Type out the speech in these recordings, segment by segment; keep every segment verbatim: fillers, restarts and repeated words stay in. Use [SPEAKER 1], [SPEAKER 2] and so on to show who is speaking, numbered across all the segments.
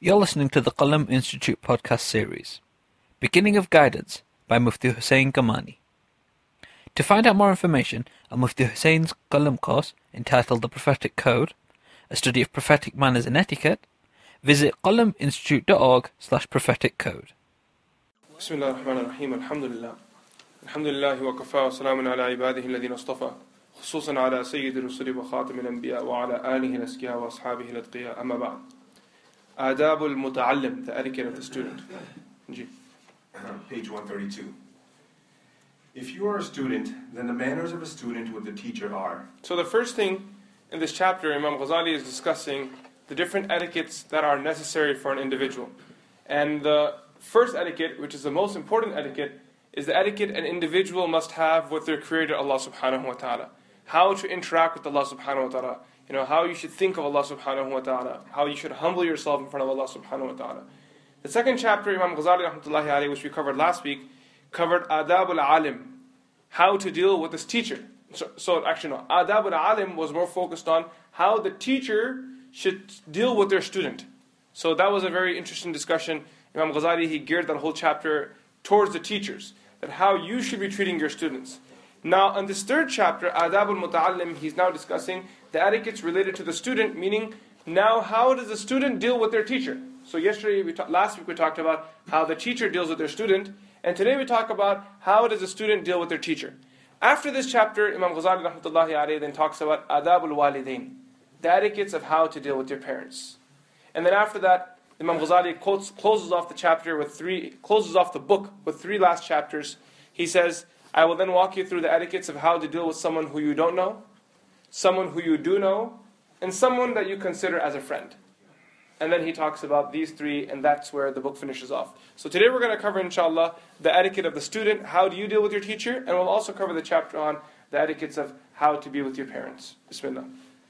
[SPEAKER 1] You're listening to the Qalam Institute podcast series, Beginning of Guidance by Mufti Hussain Kamani. To find out more information on Mufti Hussain's Qalam course entitled The Prophetic Code, a study of prophetic manners and etiquette, visit qalaminstitute.org slash prophetic code.
[SPEAKER 2] Bismillah ar-Rahman ar-Rahim, alhamdulillah. Alhamdulillah wa kafa wa salamun ala ibadihi alladhina astafa, khususan ala sayyidi rusuli wa khatam al-anbiya wa ala alihi al-askiya wa ashabihi al-atqiya, amma ba'd. Adab al-muta'allim, the etiquette of the student. Ji.
[SPEAKER 3] Page one thirty-two. If you are a student, then the manners of a student with the teacher are.
[SPEAKER 2] So the first thing in this chapter, Imam Ghazali is discussing the different etiquettes that are necessary for an individual. And the first etiquette, which is the most important etiquette, is the etiquette an individual must have with their Creator, Allah subhanahu wa ta'ala. How to interact with Allah subhanahu wa ta'ala. You know, how you should think of Allah subhanahu wa ta'ala. How you should humble yourself in front of Allah subhanahu wa ta'ala. The second chapter, Imam Ghazali rahmatullahi alayhi, which we covered last week, covered Adab al-Alim. How to deal with this teacher. So, so actually no, Adab al-Alim was more focused on how the teacher should deal with their student. So that was a very interesting discussion. Imam Ghazali, he geared that whole chapter towards the teachers, that how you should be treating your students. Now, in this third chapter, Adab al-Muta'allim, he's now discussing the etiquettes related to the student, meaning now how does the student deal with their teacher? So yesterday, we ta- last week we talked about how the teacher deals with their student, and today we talk about how does the student deal with their teacher. After this chapter, Imam Ghazali rahmatullahi alayhi then talks about Adab al-Walidain, the etiquettes of how to deal with your parents. And then after that, Imam Ghazali quotes, closes off the chapter with three, closes off the book with three last chapters. He says, I will then walk you through the etiquettes of how to deal with someone who you don't know, someone who you do know, and someone that you consider as a friend. And then he talks about these three, and that's where the book finishes off. So today we're going to cover, inshallah, the etiquette of the student, how do you deal with your teacher, and we'll also cover the chapter on the etiquettes of how to be with your parents. Bismillah.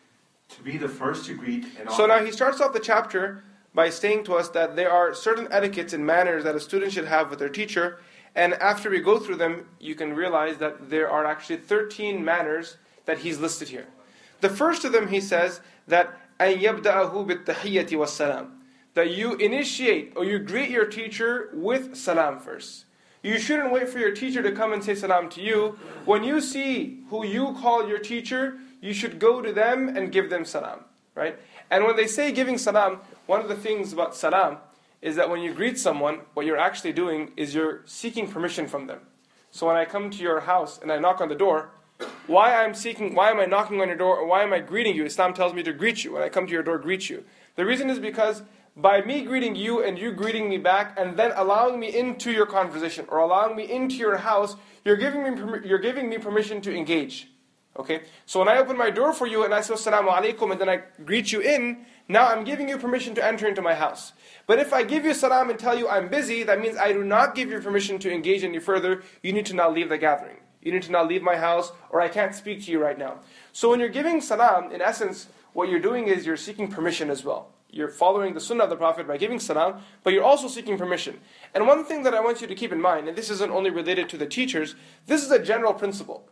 [SPEAKER 3] To be the first to greet and
[SPEAKER 2] So now he starts off the chapter by saying to us that there are certain etiquettes and manners that a student should have with their teacher, and after we go through them, you can realize that there are actually thirteen manners that he's listed here. The first of them, he says, that أَن يَبْدَأَهُ بِالتَّحِيَّةِ وَالسَّلَامِ, that you initiate or you greet your teacher with salam first. You shouldn't wait for your teacher to come and say salam to you. When you see who you call your teacher, you should go to them and give them salam, right? And when they say giving salam, one of the things about salam is that when you greet someone, what you're actually doing is you're seeking permission from them. So when I come to your house and I knock on the door, why I'm seeking, why am I knocking on your door, or why am I greeting you? Islam tells me to greet you. When I come to your door, greet you. The reason is because by me greeting you and you greeting me back and then allowing me into your conversation or allowing me into your house, you're giving me you're giving me permission to engage. Okay? So when I open my door for you and I say assalamu alaikum and then I greet you in, now I'm giving you permission to enter into my house. But if I give you salam and tell you I'm busy, that means I do not give you permission to engage any further. You need to now leave the gathering. You need to now leave my house, or I can't speak to you right now. So when you're giving salam, in essence, what you're doing is you're seeking permission as well. You're following the sunnah of the Prophet by giving salam, but you're also seeking permission. And one thing that I want you to keep in mind, and this isn't only related to the teachers, this is a general principle.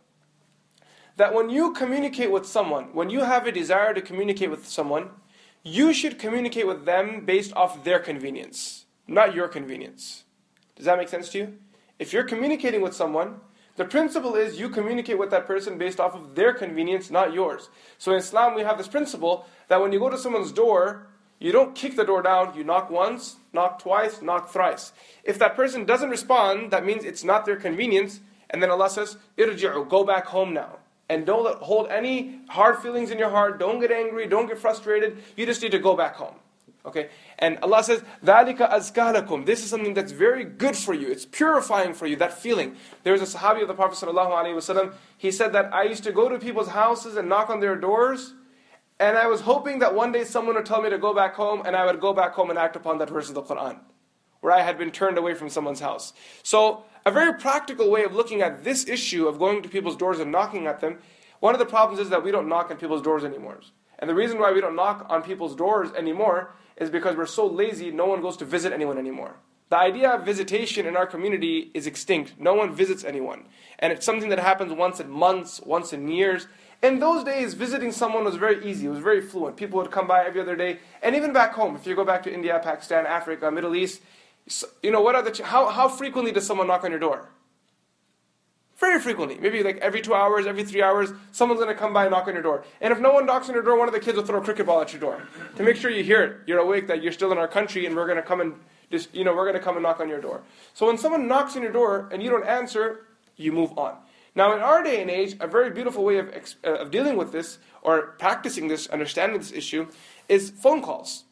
[SPEAKER 2] That when you communicate with someone, when you have a desire to communicate with someone, you should communicate with them based off their convenience, not your convenience. Does that make sense to you? If you're communicating with someone, the principle is you communicate with that person based off of their convenience, not yours. So in Islam we have this principle that when you go to someone's door, you don't kick the door down, you knock once, knock twice, knock thrice. If that person doesn't respond, that means it's not their convenience, and then Allah says, irji'u, go back home now. And don't let, hold any hard feelings in your heart, don't get angry, don't get frustrated, you just need to go back home. Okay? And Allah says, ذَلِكَ أَزْكَى لَكُمْ. This is something that's very good for you. It's purifying for you, that feeling. There was a Sahabi of the Prophet ﷺ, he said that I used to go to people's houses and knock on their doors, and I was hoping that one day someone would tell me to go back home, and I would go back home and act upon that verse of the Quran, where I had been turned away from someone's house. So, a very practical way of looking at this issue of going to people's doors and knocking at them, one of the problems is that we don't knock on people's doors anymore. And the reason why we don't knock on people's doors anymore is because we're so lazy, no one goes to visit anyone anymore. The idea of visitation in our community is extinct. No one visits anyone. And it's something that happens once in months, once in years. In those days, visiting someone was very easy. It was very fluent. People would come by every other day. And even back home, if you go back to India, Pakistan, Africa, Middle East, you know, what are the ch- how, how frequently does someone knock on your door? Very frequently. Maybe like every two hours, every three hours, someone's going to come by and knock on your door. And if no one knocks on your door, one of the kids will throw a cricket ball at your door to make sure you hear it. You're awake, that you're still in our country, and we're going to come and just, you know, we're going to come and knock on your door. So when someone knocks on your door and you don't answer, you move on. Now, in our day and age, a very beautiful way of, uh, of dealing with this, or practicing this, understanding this issue, is phone calls.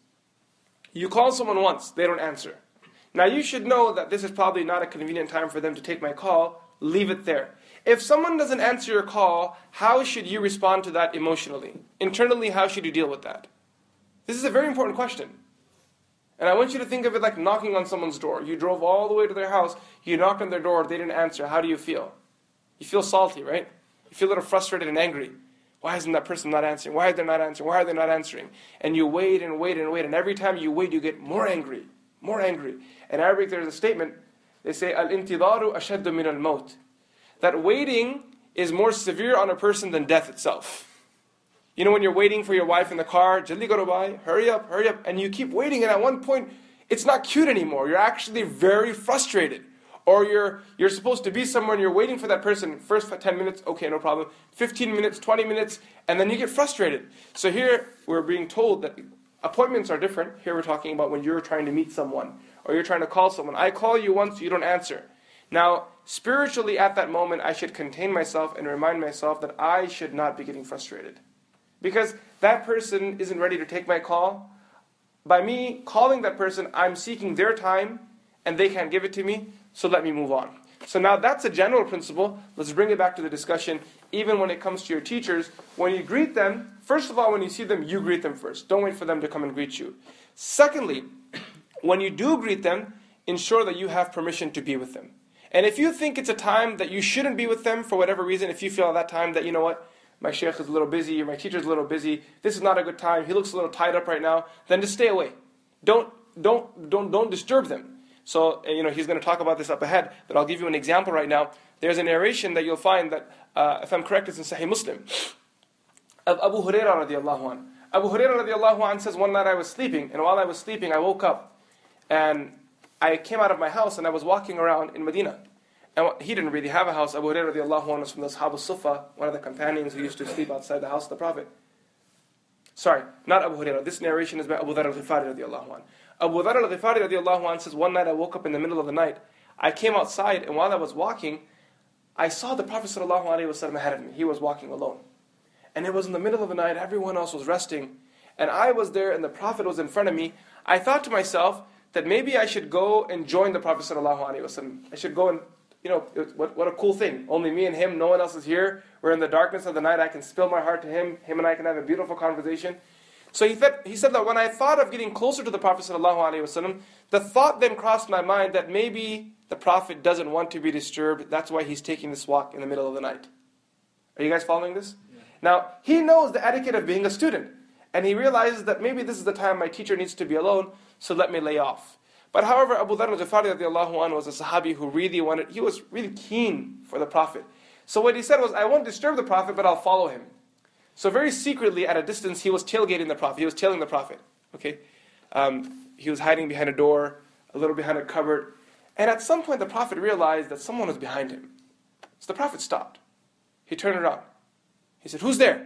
[SPEAKER 2] You call someone once, they don't answer. Now, you should know that this is probably not a convenient time for them to take my call. Leave it there. If someone doesn't answer your call, how should you respond to that emotionally? Internally, how should you deal with that? This is a very important question. And I want you to think of it like knocking on someone's door. You drove all the way to their house, you knocked on their door, they didn't answer. How do you feel? You feel salty, right? You feel a little frustrated and angry. Why isn't that person not answering? Why are they not answering? Why are they not answering? And you wait and wait and wait, and every time you wait, you get more angry, more angry. In Arabic, there's a statement, they say, Al-intidaru ashaddu min al-maut. That waiting is more severe on a person than death itself. You know when you're waiting for your wife in the car, Jalli go by, hurry up, hurry up, and you keep waiting, and at one point, it's not cute anymore. You're actually very frustrated. Or you're you're supposed to be somewhere and you're waiting for that person. First ten minutes, okay, no problem. fifteen minutes, twenty minutes, and then you get frustrated. So here we're being told that appointments are different. Here we're talking about when you're trying to meet someone or you're trying to call someone. I call you once, you don't answer. Now, spiritually at that moment, I should contain myself and remind myself that I should not be getting frustrated. Because that person isn't ready to take my call. By me calling that person, I'm seeking their time and they can't give it to me. So let me move on. So now that's a general principle. Let's bring it back to the discussion. Even when it comes to your teachers, when you greet them, first of all, when you see them, you greet them first. Don't wait for them to come and greet you. Secondly, when you do greet them, ensure that you have permission to be with them. And if you think it's a time that you shouldn't be with them for whatever reason, if you feel at that time that, you know what, my sheikh is a little busy, or my teacher is a little busy, this is not a good time, he looks a little tied up right now, then just stay away. Don't, don't, don't, don't disturb them. So, you know, he's going to talk about this up ahead, but I'll give you an example right now. There's a narration that you'll find that, uh, if I'm correct, it's in Sahih Muslim, of Abu Hurairah radiallahu anh. Abu Hurairah radiallahu anh says, one night I was sleeping, and while I was sleeping, I woke up, and I came out of my house, and I was walking around in Medina. And he didn't really have a house. Abu Hurairah radiallahu anh was from the Ashab al-Sufa, one of the companions who used to sleep outside the house of the Prophet. Sorry, not Abu Hurairah. This narration is by Abu Dharr al-Ghifari radiallahu anh. Abu Dharr al-Ghifari radiallahu anh says, one night I woke up in the middle of the night. I came outside, and while I was walking, I saw the Prophet sallallahu alaihi wasallam ahead of me. He was walking alone. And it was in the middle of the night, everyone else was resting. And I was there, and the Prophet was in front of me. I thought to myself that maybe I should go and join the Prophet sallallahu alaihi wasallam. I should go and, you know, what, what a cool thing. Only me and him, no one else is here. We're in the darkness of the night. I can spill my heart to him. Him and I can have a beautiful conversation. So he said, he said that when I thought of getting closer to the Prophet ﷺ, the thought then crossed my mind that maybe the Prophet doesn't want to be disturbed. That's why he's taking this walk in the middle of the night. Are you guys following this? Yeah. Now, he knows the etiquette of being a student. And he realizes that maybe this is the time my teacher needs to be alone, so let me lay off. But however, Abu Dharr al-Ghifari radiallahu anhu was a Sahabi who really wanted, he was really keen for the Prophet. So what he said was, I won't disturb the Prophet, but I'll follow him. So very secretly, at a distance, he was tailgating the Prophet. He was tailing the Prophet. Okay, um, he was hiding behind a door, a little behind a cupboard. And at some point, the Prophet realized that someone was behind him. So the Prophet stopped. He turned around. He said, "Who's there?"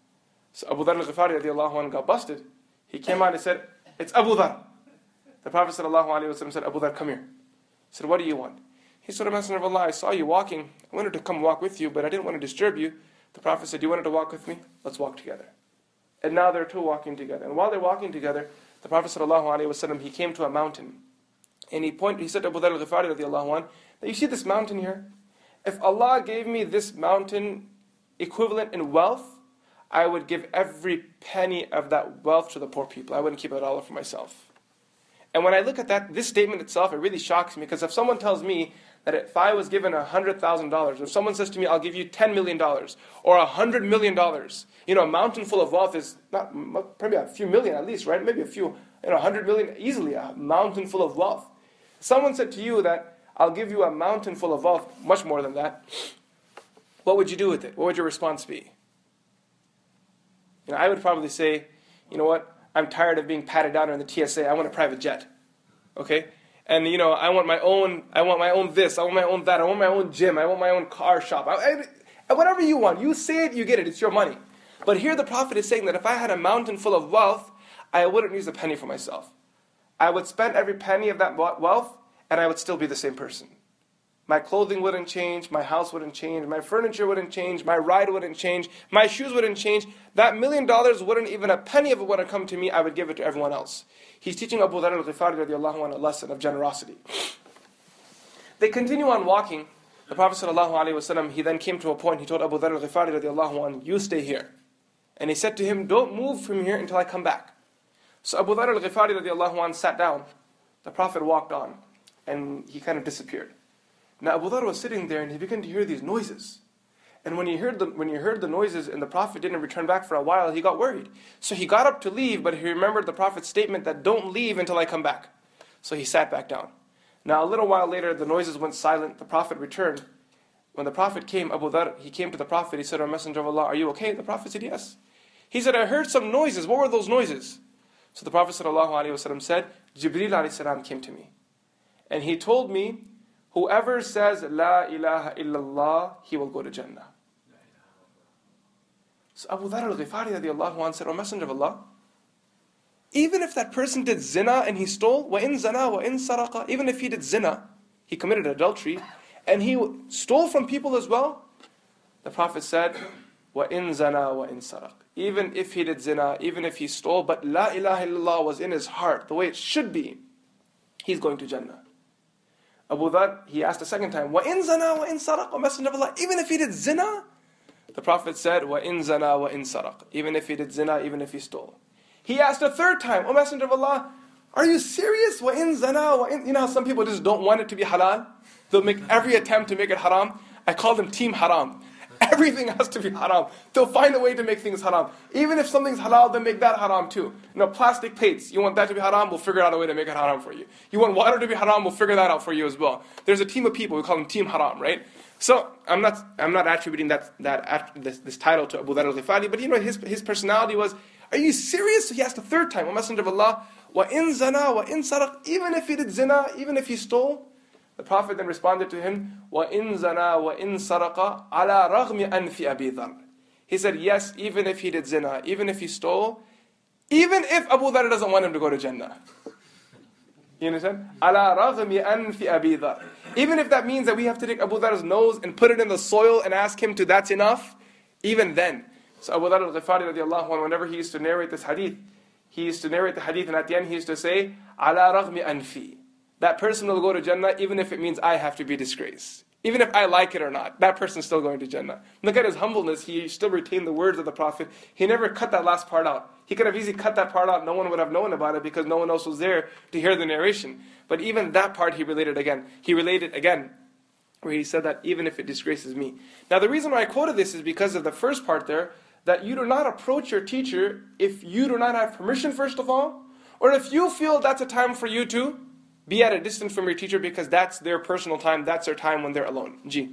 [SPEAKER 2] So Abu Dharr al-Ghifari radiallahu anhu got busted. He came out and said, "It's Abu Dharr." The Prophet sallallahu alaihi wasallam said, "Abu Dharr, come here." He said, "What do you want?" He said, "O Messenger of Allah, I saw you walking. I wanted to come walk with you, but I didn't want to disturb you." The Prophet said, "You wanted to walk with me? Let's walk together." And now they're two walking together. And while they're walking together, the Prophet sallallahu alaihi wasallam, he came to a mountain. And he pointed, he said to Abu Dharr al-Ghifari radiallahu anh, "Now you see this mountain here? If Allah gave me this mountain equivalent in wealth, I would give every penny of that wealth to the poor people. I wouldn't keep it all for myself." And when I look at that, this statement itself, it really shocks me. Because if someone tells me that if I was given one hundred thousand dollars, if someone says to me, "I'll give you ten million dollars or one hundred million dollars, you know, a mountain full of wealth is not probably a few million at least, right? Maybe a few, you know, one hundred million, easily a mountain full of wealth. Someone said to you that, "I'll give you a mountain full of wealth," much more than that, what would you do with it? What would your response be? You know, I would probably say, you know what, I'm tired of being patted down in the T S A. I want a private jet. Okay? And, you know, I want my own, I want my own this, I want my own that, I want my own gym, I want my own car shop. I, I, whatever you want. You say it, you get it. It's your money. But here the Prophet is saying that if I had a mountain full of wealth, I wouldn't use a penny for myself. I would spend every penny of that wealth, and I would still be the same person. My clothing wouldn't change, my house wouldn't change, my furniture wouldn't change, my ride wouldn't change, my shoes wouldn't change. That million dollars wouldn't, even a penny of it wouldn't come to me, I would give it to everyone else. He's teaching Abu Dharr al-Ghifari radiallahu anhu a lesson of generosity. They continue on walking. The Prophet sallallahu alaihi wasallam, he then came to a point, he told Abu Dharr al-Ghifari radiallahu anhu, you stay here. And he said to him, don't move from here until I come back. So Abu Dharr al-Ghifari radiallahu anhu sat down. The Prophet walked on, and he kind of disappeared. Now Abu Dharr was sitting there, and he began to hear these noises. And when he heard the when he heard the noises, and the Prophet didn't return back for a while, he got worried. So he got up to leave, but he remembered the Prophet's statement that don't leave until I come back. So he sat back down. Now a little while later, the noises went silent. The Prophet returned. When the Prophet came, Abu Dharr, he came to the Prophet. He said, "O Messenger of Allah, are you okay?" The Prophet said, "Yes." He said, "I heard some noises. What were those noises?" So the Prophet sallallahu alaihi wasallam said, "Jibreel alayhi salam came to me, and he told me, whoever says La ilaha illallah, he will go to Jannah." So Abu Dharr al-Ghifari radiallahu anhu said, "O Messenger of Allah, even if that person did zina and he stole, وَإِن زَنَا وَإِن سَرَقَ, even if he did zina, he committed adultery, and he stole from people as well," the Prophet said, وَإِن زَنَا وَإِن سَرَقَ, even if he did zina, even if he stole, but La ilaha illallah was in his heart, the way it should be, he's going to Jannah. Abu Dharr, he asked a second time, وَإِن زَنَا وَإِن سَرَقَ, O Messenger of Allah, even if he did zina? The Prophet said, وَإِن زَنَا وَإِن سَرَقَ, even if he did zina, even if he stole. He asked a third time, "O Messenger of Allah, are you serious? وَإِن زَنَا وَإِن," you know how some people just don't want it to be halal? They'll make every attempt to make it haram. I call them team haram. Everything has to be haram. They'll find a way to make things haram. Even if something's halal, they'll make that haram too. You know, plastic plates, you want that to be haram, we'll figure out a way to make it haram for you. You want water to be haram, we'll figure that out for you as well. There's a team of people, we call them team haram, right? So, I'm not I'm not attributing that that this, this title to Abu Dharr al-Ghifari, but you know, his, his personality was, are you serious? So he asked a third time, "O Messenger of Allah, وَإِن زَنَا وَإِن سَرَقَ, even if he did zina, even if he stole?" The Prophet then responded to him, وَإِن زَنَا وَإِن سَرَقَ عَلَى رَغْمِ أَنْفِ أَبِي ذَرٍ. He said, yes, even if he did zina, even if he stole, even if Abu Dharr doesn't want him to go to Jannah. You understand? عَلَى رَغْمِ أَنْفِ أَبِي ذَرٍ. Even if that means that we have to take Abu Dharr's nose and put it in the soil and ask him to, that's enough, even then. So Abu Dharr al-Ghifari radiallahu anhu, whenever he used to narrate this hadith, he used to narrate the hadith, and at the end he used to say, عَلَى رَغْمِ أَنْفِ. That person will go to Jannah even if it means I have to be disgraced. Even if I like it or not, that person's still going to Jannah. Look at his humbleness, he still retained the words of the Prophet. He never cut that last part out. He could have easily cut that part out, no one would have known about it because no one else was there to hear the narration. But even that part he related again. He related again, where he said that even if it disgraces me. Now the reason why I quoted this is because of the first part there, that you do not approach your teacher if you do not have permission first of all, or if you feel that's a time for you to be at a distance from your teacher because that's their personal time, that's their time when they're alone. G.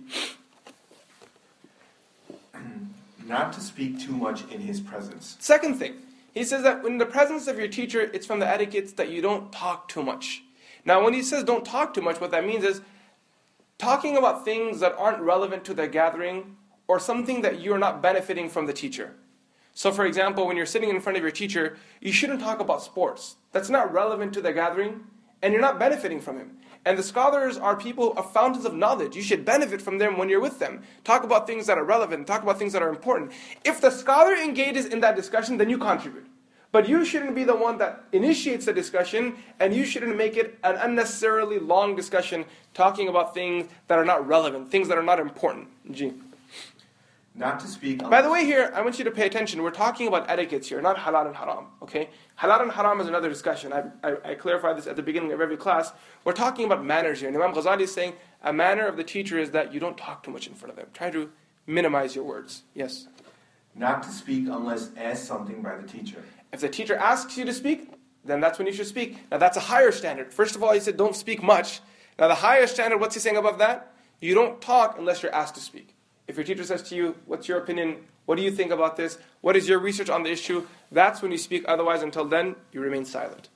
[SPEAKER 3] Not to speak too much in his presence.
[SPEAKER 2] Second thing, he says that in the presence of your teacher, it's from the etiquettes that you don't talk too much. Now when he says don't talk too much, what that means is talking about things that aren't relevant to the gathering or something that you're not benefiting from the teacher. So for example, when you're sitting in front of your teacher, you shouldn't talk about sports. That's not relevant to the gathering, and you're not benefiting from him. And the scholars are people of fountains of knowledge. You should benefit from them when you're with them. Talk about things that are relevant. Talk about things that are important. If the scholar engages in that discussion, then you contribute. But you shouldn't be the one that initiates the discussion, and you shouldn't make it an unnecessarily long discussion talking about things that are not relevant, things that are not important. G.
[SPEAKER 3] Not to speak...
[SPEAKER 2] By the way here, I want you to pay attention. We're talking about etiquettes here, not halal and haram. Okay? Halal and haram is another discussion. I, I, I clarify this at the beginning of every class. We're talking about manners here. And Imam Ghazali is saying a manner of the teacher is that you don't talk too much in front of them. Try to minimize your words. Yes?
[SPEAKER 3] Not to speak unless asked something by the teacher.
[SPEAKER 2] If the teacher asks you to speak, then that's when you should speak. Now that's a higher standard. First of all, he said don't speak much. Now the higher standard, what's he saying above that? You don't talk unless you're asked to speak. If your teacher says to you, what's your opinion? What do you think about this? What is your research on the issue? That's when you speak. Otherwise, until then, you remain silent.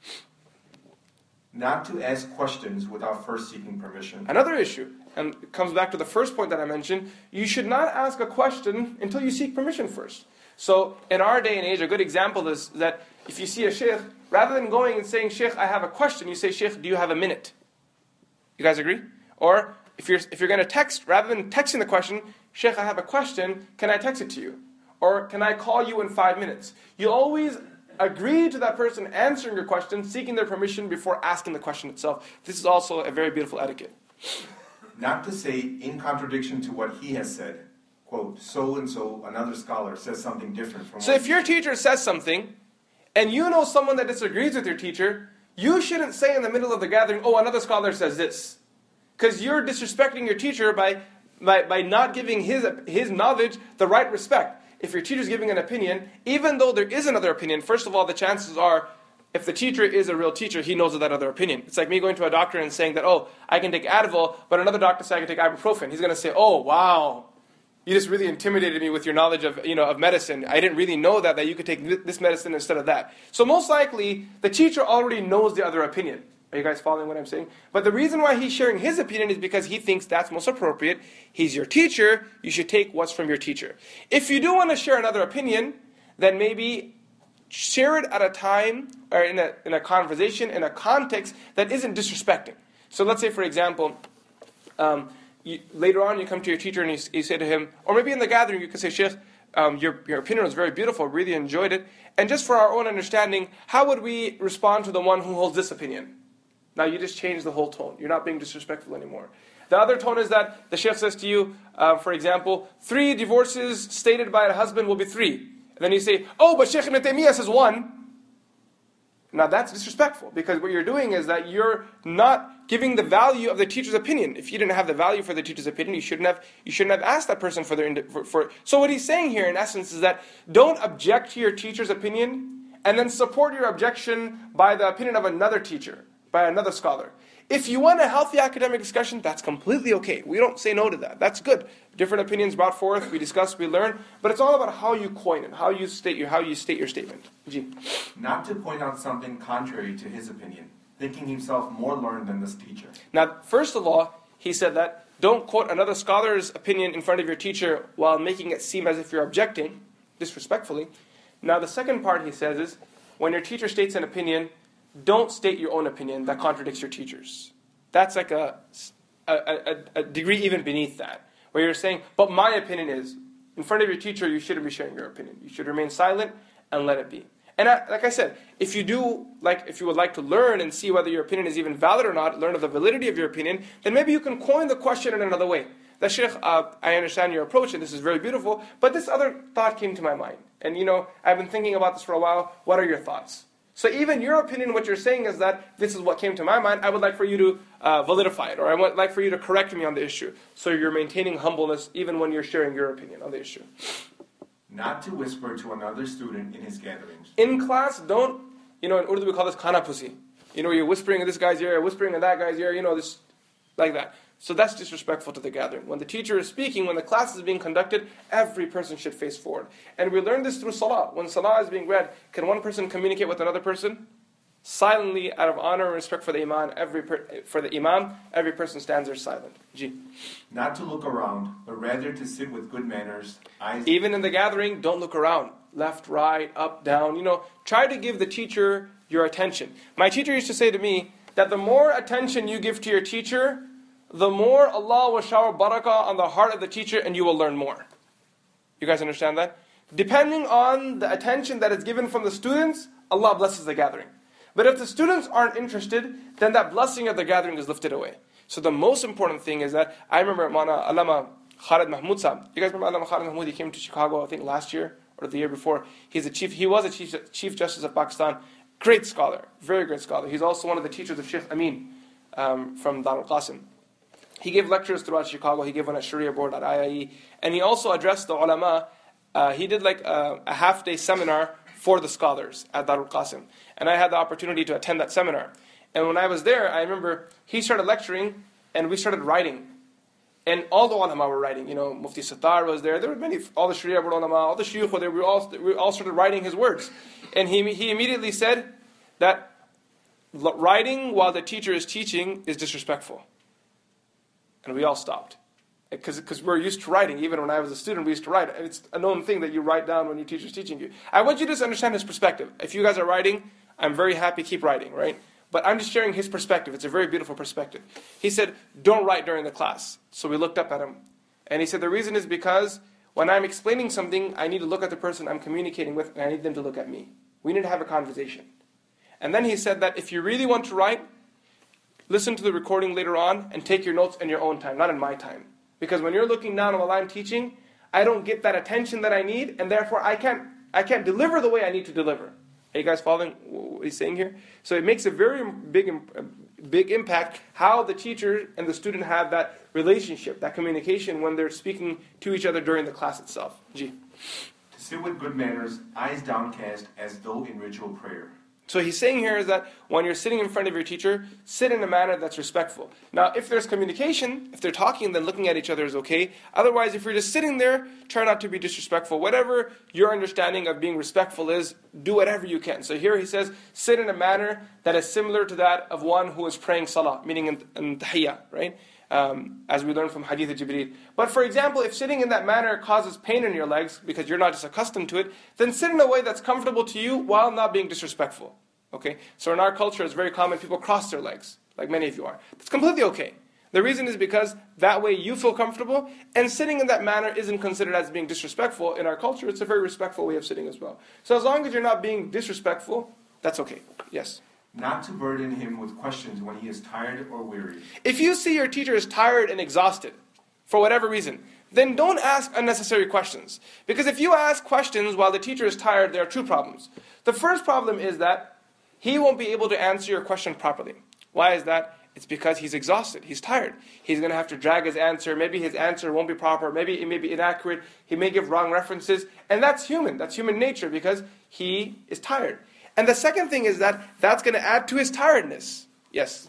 [SPEAKER 3] Not to ask questions without first seeking permission.
[SPEAKER 2] Another issue, and it comes back to the first point that I mentioned, you should not ask a question until you seek permission first. So, in our day and age, a good example is that if you see a sheikh, rather than going and saying, Sheikh, I have a question, you say, Sheikh, do you have a minute? You guys agree? Or, if you're if you're going to text, rather than texting the question, Sheikh, I have a question, can I text it to you? Or, can I call you in five minutes? You always agree to that person answering your question, seeking their permission before asking the question itself. This is also a very beautiful etiquette.
[SPEAKER 3] Not to say in contradiction to what he has said, quote, so-and-so, another scholar, says something different from
[SPEAKER 2] So
[SPEAKER 3] what
[SPEAKER 2] if your teacher says something, and you know someone that disagrees with your teacher, you shouldn't say in the middle of the gathering, oh, another scholar says this. Because you're disrespecting your teacher by, by, by not giving his, his knowledge the right respect. If your teacher's giving an opinion, even though there is another opinion, first of all, the chances are, if the teacher is a real teacher, he knows of that other opinion. It's like me going to a doctor and saying that, oh, I can take Advil, but another doctor says I can take ibuprofen. He's going to say, oh, wow, you just really intimidated me with your knowledge of, you know, of medicine. I didn't really know that, that you could take this medicine instead of that. So most likely, the teacher already knows the other opinion. Are you guys following what I'm saying? But the reason why he's sharing his opinion is because he thinks that's most appropriate. He's your teacher. You should take what's from your teacher. If you do want to share another opinion, then maybe share it at a time or in a, in a conversation, in a context that isn't disrespecting. So let's say, for example, um, you, later on you come to your teacher and you, you say to him, or maybe in the gathering you can say, Sheikh, um, your, your opinion was very beautiful, really enjoyed it. And just for our own understanding, how would we respond to the one who holds this opinion? Now you just change the whole tone. You're not being disrespectful anymore. The other tone is that the sheikh says to you, uh, for example, three divorces stated by a husband will be three. And then you say, oh, but Sheikh Ibn Taymiyyah says one. Now that's disrespectful, because what you're doing is that you're not giving the value of the teacher's opinion. If you didn't have the value for the teacher's opinion, you shouldn't have you shouldn't have asked that person for their for, for. So what he's saying here, in essence, is that don't object to your teacher's opinion, and then support your objection by the opinion of another teacher, by another scholar. If you want a healthy academic discussion, that's completely okay. We don't say no to that. That's good. Different opinions brought forth, we discuss, we learn, but it's all about how you coin it, how you state your how you state your statement. G.
[SPEAKER 3] Not to point out something contrary to his opinion, thinking himself more learned than this teacher.
[SPEAKER 2] Now, first of all, he said that don't quote another scholar's opinion in front of your teacher while making it seem as if you're objecting, disrespectfully. Now, the second part he says is, when your teacher states an opinion, don't state your own opinion that contradicts your teacher's. That's like a, a, a, a degree even beneath that, where you're saying, but my opinion is, in front of your teacher, you shouldn't be sharing your opinion. You should remain silent and let it be. And I, like I said, if you do, like, if you would like to learn and see whether your opinion is even valid or not, learn of the validity of your opinion, then maybe you can coin the question in another way. That, Sheikh, uh, I understand your approach, and this is very beautiful, but this other thought came to my mind. And, you know, I've been thinking about this for a while. What are your thoughts? So even your opinion, what you're saying is that this is what came to my mind. I would like for you to uh, validify it, or I would like for you to correct me on the issue. So you're maintaining humbleness even when you're sharing your opinion on the issue.
[SPEAKER 3] Not to whisper to another student in his gatherings.
[SPEAKER 2] In class, don't, you know, in Urdu we call this khana pusi. You know, you're whispering in this guy's ear, whispering in that guy's ear, you know, this, like that. So that's disrespectful to the gathering. When the teacher is speaking, when the class is being conducted, every person should face forward. And we learn this through salah. When salah is being read, can one person communicate with another person? Silently, out of honor and respect for the imam, every per, for the imam, every person stands there silent. G.
[SPEAKER 3] Not to look around, but rather to sit with good manners. Eyes.
[SPEAKER 2] Even in the gathering, don't look around. Left, right, up, down. You know, try to give the teacher your attention. My teacher used to say to me that the more attention you give to your teacher, the more Allah will shower barakah on the heart of the teacher, and you will learn more. You guys understand that? Depending on the attention that is given from the students, Allah blesses the gathering. But if the students aren't interested, then that blessing of the gathering is lifted away. So the most important thing is that, I remember Mana Allama Khalid Mahmood Sahib. You guys remember Allama Khalid Mahmood? He came to Chicago, I think last year, or the year before. He's a chief, he was a chief, chief justice of Pakistan. Great scholar, very great scholar. He's also one of the teachers of Sheikh Amin um, from Darul Qasim. He gave lectures throughout Chicago. He gave one at Sharia Board at I I E. And he also addressed the ulama. Uh, he did like a, a half-day seminar for the scholars at Darul Qasim. And I had the opportunity to attend that seminar. And when I was there, I remember he started lecturing and we started writing. And all the ulama were writing. You know, Mufti Sattar was there. There were many, all the Sharia ulama, all the shuyukh were there. We all, we all started writing his words. And he, he immediately said that writing while the teacher is teaching is disrespectful. And we all stopped. Because we're used to writing. Even when I was a student, we used to write. And it's a known thing that you write down when your teacher's teaching you. I want you to just understand his perspective. If you guys are writing, I'm very happy, keep writing, right? But I'm just sharing his perspective. It's a very beautiful perspective. He said, don't write during the class. So we looked up at him. And he said, the reason is because when I'm explaining something, I need to look at the person I'm communicating with, and I need them to look at me. We need to have a conversation. And then he said that if you really want to write, listen to the recording later on and take your notes in your own time, not in my time. Because when you're looking down while I'm teaching, I don't get that attention that I need, and therefore I can't, I can't deliver the way I need to deliver. Are you guys following what he's saying here? So it makes a very big, big impact how the teacher and the student have that relationship, that communication when they're speaking to each other during the class itself. G.
[SPEAKER 3] To sit with good manners, eyes downcast as though in ritual prayer.
[SPEAKER 2] So he's saying here is that when you're sitting in front of your teacher, sit in a manner that's respectful. Now, if there's communication, if they're talking, then looking at each other is okay. Otherwise, if you're just sitting there, try not to be disrespectful. Whatever your understanding of being respectful is, do whatever you can. So here he says, sit in a manner that is similar to that of one who is praying salah, meaning in, in tahiyyah, right? Um, as we learned from Hadith of Jibreel. But for example, if sitting in that manner causes pain in your legs because you're not just accustomed to it, then sit in a way that's comfortable to you while not being disrespectful. Okay? So in our culture, it's very common people cross their legs, like many of you are. That's completely okay. The reason is because that way you feel comfortable, and sitting in that manner isn't considered as being disrespectful. In our culture, it's a very respectful way of sitting as well. So as long as you're not being disrespectful, that's okay. Yes?
[SPEAKER 3] Not to burden him with questions when he is tired or weary.
[SPEAKER 2] If you see your teacher is tired and exhausted, for whatever reason, then don't ask unnecessary questions. Because if you ask questions while the teacher is tired, there are two problems. The first problem is that he won't be able to answer your question properly. Why is that? It's because he's exhausted. He's tired. He's going to have to drag his answer. Maybe his answer won't be proper. Maybe it may be inaccurate. He may give wrong references. And that's human. That's human nature because he is tired. And the second thing is that that's going to add to his tiredness. Yes?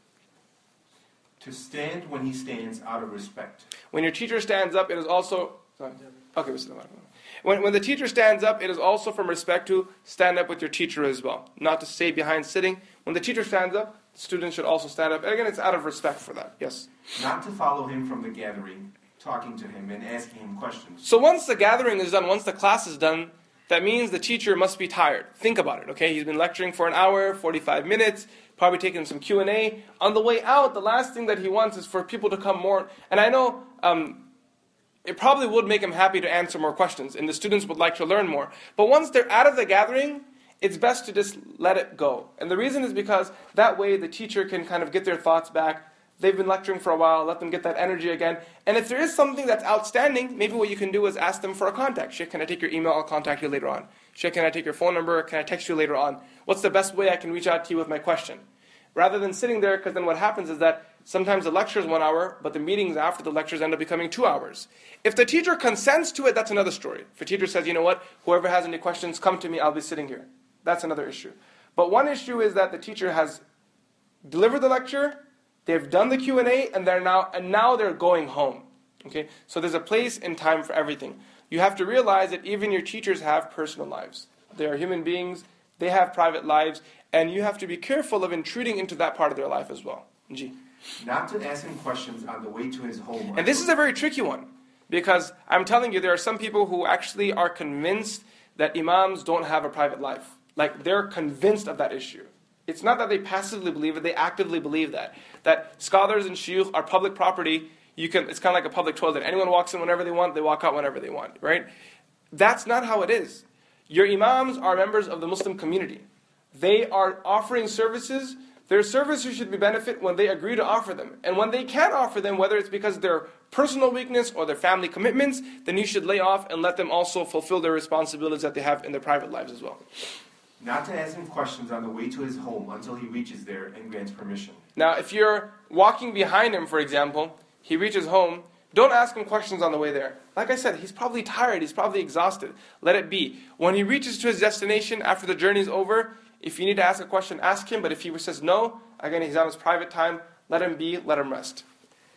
[SPEAKER 3] To stand when he stands out of respect.
[SPEAKER 2] When your teacher stands up, it is also... Sorry. Okay, when, when the teacher stands up, it is also from respect to stand up with your teacher as well. Not to stay behind sitting. When the teacher stands up, the student should also stand up. And again, it's out of respect for that. Yes?
[SPEAKER 3] Not to follow him from the gathering, talking to him and asking him questions.
[SPEAKER 2] So once the gathering is done, once the class is done, that means the teacher must be tired. Think about it, okay? He's been lecturing for an hour, forty-five minutes, probably taking some Q and A. On the way out, the last thing that he wants is for people to come more. And I know um, it probably would make him happy to answer more questions, and the students would like to learn more. But once they're out of the gathering, it's best to just let it go. And the reason is because that way the teacher can kind of get their thoughts back. They've been lecturing for a while, let them get that energy again. And if there is something that's outstanding, maybe what you can do is ask them for a contact. Sheikh, can I take your email? I'll contact you later on. Sheikh, can I take your phone number? Can I text you later on? What's the best way I can reach out to you with my question? Rather than sitting there, because then what happens is that sometimes the lecture is one hour, but the meetings after the lectures end up becoming two hours. If the teacher consents to it, that's another story. If a teacher says, you know what, whoever has any questions, come to me, I'll be sitting here. That's another issue. But one issue is that the teacher has delivered the lecture, they've done the Q and A, and they're now and now they're going home. Okay? So there's a place and time for everything. You have to realize that even your teachers have personal lives. They are human beings, they have private lives, and you have to be careful of intruding into that part of their life as well. G.
[SPEAKER 3] Not to ask him questions on the way to his home.
[SPEAKER 2] And this is a very tricky one, because I'm telling you, there are some people who actually are convinced that imams don't have a private life. Like, they're convinced of that issue. It's not that they passively believe it, they actively believe that. That scholars and shuyukh are public property. You can, it's kind of like a public toilet. Anyone walks in whenever they want, they walk out whenever they want, right? That's not how it is. Your imams are members of the Muslim community. They are offering services. Their services should be benefit when they agree to offer them. And when they can't offer them, whether it's because of their personal weakness or their family commitments, then you should lay off and let them also fulfill their responsibilities that they have in their private lives as well.
[SPEAKER 3] Not to ask him questions on the way to his home until he reaches there and grants permission.
[SPEAKER 2] Now, if you're walking behind him, for example, he reaches home, don't ask him questions on the way there. Like I said, he's probably tired, he's probably exhausted. Let it be. When he reaches to his destination after the journey is over, if you need to ask a question, ask him. But if he says no, again, he's on his private time, let him be, let him rest.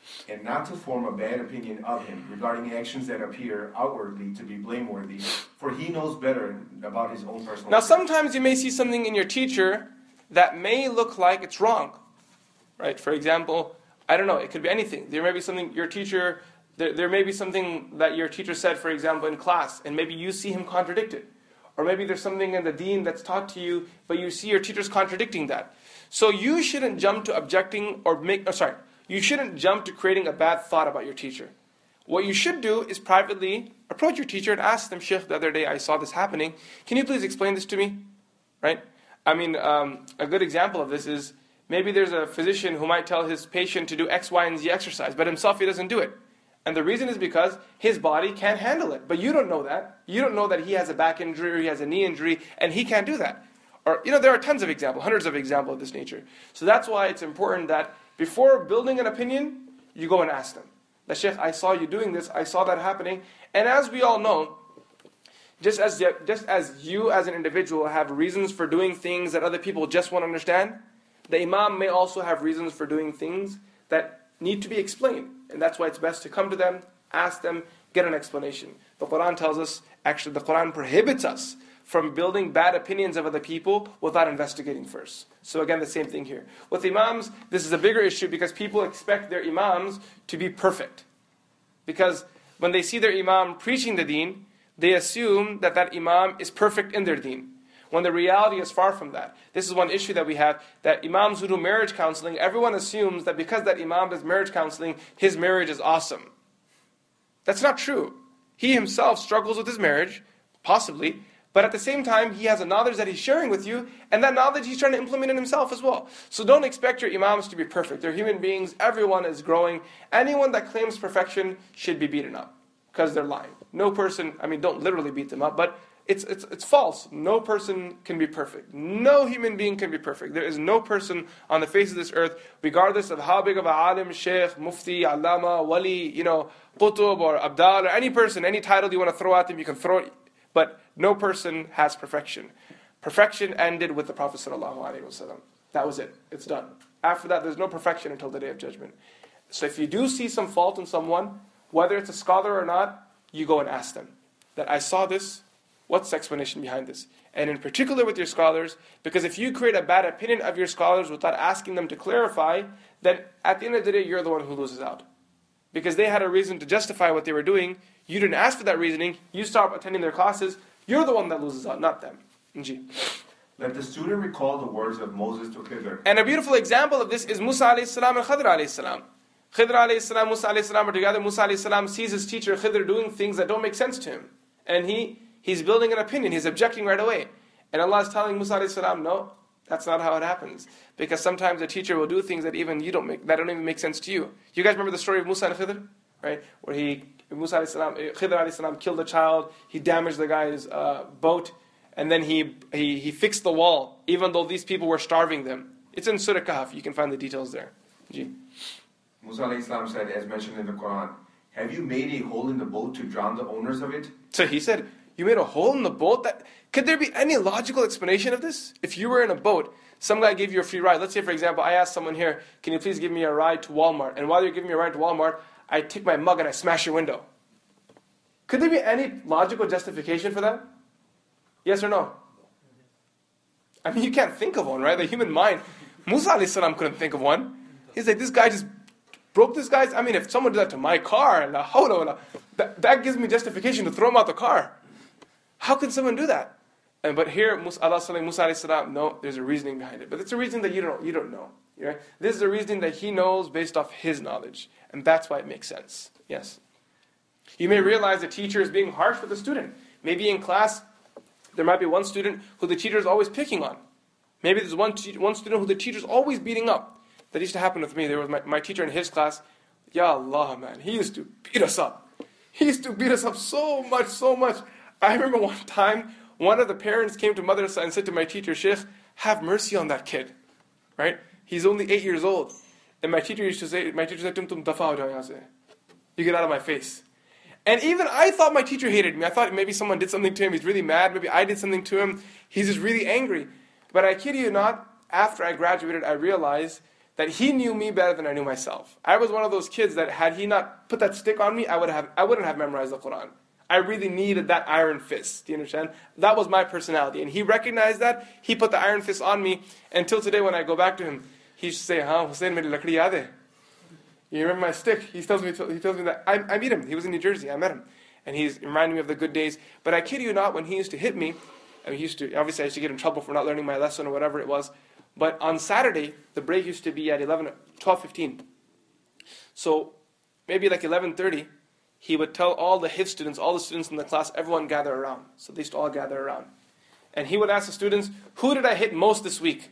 [SPEAKER 3] and not to form a bad opinion of him regarding actions that appear outwardly to be blameworthy, for he knows better about his own personal
[SPEAKER 2] Now,
[SPEAKER 3] affairs.
[SPEAKER 2] sometimes you may see something in your teacher that may look like it's wrong, right? For example, I don't know, it could be anything. There may be something your teacher, there, there may be something that your teacher said, for example, in class, and maybe you see him contradict it. Or maybe there's something in the deen that's taught to you, but you see your teacher's contradicting that. So you shouldn't jump to objecting or make, oh, sorry, you shouldn't jump to creating a bad thought about your teacher. What you should do is privately approach your teacher and ask them, Sheikh, the other day I saw this happening. Can you please explain this to me? Right? I mean, um, a good example of this is maybe there's a physician who might tell his patient to do X, Y, and Z exercise, but himself he doesn't do it. And the reason is because his body can't handle it. But you don't know that. You don't know that he has a back injury or he has a knee injury and he can't do that. Or, you know, there are tons of examples, hundreds of examples of this nature. So that's why it's important that before building an opinion, you go and ask them. The Sheikh, I saw you doing this, I saw that happening. And as we all know, just as, just as you as an individual have reasons for doing things that other people just won't understand, the Imam may also have reasons for doing things that need to be explained. And that's why it's best to come to them, ask them, get an explanation. The Quran tells us, actually the Quran prohibits us from building bad opinions of other people without investigating first. So again, the same thing here. With Imams, this is a bigger issue because people expect their Imams to be perfect. Because when they see their Imam preaching the deen, they assume that that Imam is perfect in their deen. When the reality is far from that. This is one issue that we have, that Imams who do marriage counseling, everyone assumes that because that Imam does marriage counseling, his marriage is awesome. That's not true. He himself struggles with his marriage, possibly, but at the same time, he has a knowledge that he's sharing with you, and that knowledge he's trying to implement in himself as well. So don't expect your Imams to be perfect. They're human beings, everyone is growing. Anyone that claims perfection should be beaten up, because they're lying. No person, I mean, don't literally beat them up, but It's, it's, it's false. No person can be perfect. No human being can be perfect. There is no person on the face of this earth, regardless of how big of a alim, sheikh, mufti, allama, wali, you know, qutub or abdal, or any person, any title you want to throw at them, you can throw it. But no person has perfection. Perfection ended with the Prophet ﷺ. That was it. It's done. After that, there's no perfection until the Day of Judgment. So if you do see some fault in someone, whether it's a scholar or not, you go and ask them. That I saw this. What's the explanation behind this? And in particular with your scholars, because if you create a bad opinion of your scholars without asking them to clarify, then at the end of the day, you're the one who loses out. Because they had a reason to justify what they were doing, you didn't ask for that reasoning, you stop attending their classes, you're the one that loses out, not them. G.
[SPEAKER 3] Let the student recall the words of Moses to Khidr.
[SPEAKER 2] And a beautiful example of this is Musa alayhi salam and Khidr alayhi salam. Khidr alayhi salam, Musa alayhi salam are together. Musa alayhi salam sees his teacher Khidr doing things that don't make sense to him. And he He's building an opinion. He's objecting right away. And Allah is telling Musa alayhi salam, no, that's not how it happens. Because sometimes a teacher will do things that even you don't make, that don't even make sense to you. You guys remember the story of Musa and Khidr? Right? Where he, Musa alayhi salam, Khidr alayhi salam killed a child, he damaged the guy's uh, boat, and then he, he, he fixed the wall, even though these people were starving them. It's in Surah Kahf. You can find the details there. Ji.
[SPEAKER 3] Musa alayhi salam said, as mentioned in the Quran, have you made a hole in the boat to drown the owners of it?
[SPEAKER 2] So he said, you made a hole in the boat? That could there be any logical explanation of this? If you were in a boat, some guy gave you a free ride. Let's say, for example, I asked someone here, can you please give me a ride to Walmart? And while you're giving me a ride to Walmart, I take my mug and I smash your window. Could there be any logical justification for that? Yes or no? I mean, you can't think of one, right? The human mind. Musa alayhi salam couldn't think of one. He's like, this guy just broke this guy's... I mean, if someone did that to my car, la hawla wala, that, that gives me justification to throw him out the car. How can someone do that? And but here, Allah telling Musa alayhi salam, no, there's a reasoning behind it. But it's a reasoning that you don't you don't know. Right? This is a reasoning that he knows based off his knowledge. And that's why it makes sense. Yes. You may realize the teacher is being harsh with the student. Maybe in class, there might be one student who the teacher is always picking on. Maybe there's one, te- one student who the teacher is always beating up. That used to happen with me. There was my, my teacher in his class. Ya Allah, man. He used to beat us up. He used to beat us up so much, so much. I remember one time, one of the parents came to madrasa and said to my teacher, Sheikh, have mercy on that kid. Right? He's only eight years old. And my teacher used to say, my teacher said, Tum tum dafa ho jao. You get out of my face. And even I thought my teacher hated me. I thought maybe someone did something to him. He's really mad. Maybe I did something to him. He's just really angry. But I kid you not, after I graduated, I realized that he knew me better than I knew myself. I was one of those kids that had he not put that stick on me, I would have I wouldn't have memorized the Quran. I really needed that iron fist. Do you understand? That was my personality. And he recognized that. He put the iron fist on me. Until today when I go back to him, he used to say, "Huh, Hussein, meri lakdi yaad hai? You remember my stick?" He tells me, he tells me that. I, I meet him. He was in New Jersey. I met him. And he's reminding me of the good days. But I kid you not, when he used to hit me, I mean, he used to, obviously I used to get in trouble for not learning my lesson or whatever it was. But on Saturday, the break used to be at eleven, twelve fifteen. So maybe like eleven thirty, he would tell all the Hifz students, all the students in the class, everyone gather around. So they used to all gather around. And he would ask the students, who did I hit most this week?